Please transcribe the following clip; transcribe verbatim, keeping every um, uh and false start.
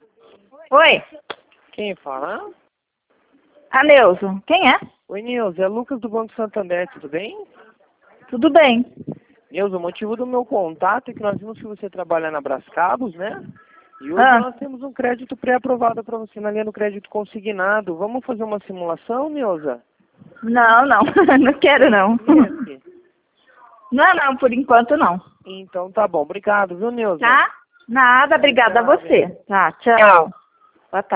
Oi, Quem fala? a Neuza. Quem é? Oi, Neuza, é Lucas do Banco Santander, tudo bem? Tudo bem. Neuza, o motivo do meu contato é que nós vimos que você trabalha na Brascabos, né? E hoje Ah, nós temos um crédito pré-aprovado para você na linha do crédito consignado. Vamos fazer uma simulação, Neuza? não, não. Não quero, não. Esse. Não, não, por enquanto não. Então tá bom, obrigado, viu, Neuza? Tá? Nada, obrigada a Tchau, você. Tá, tchau.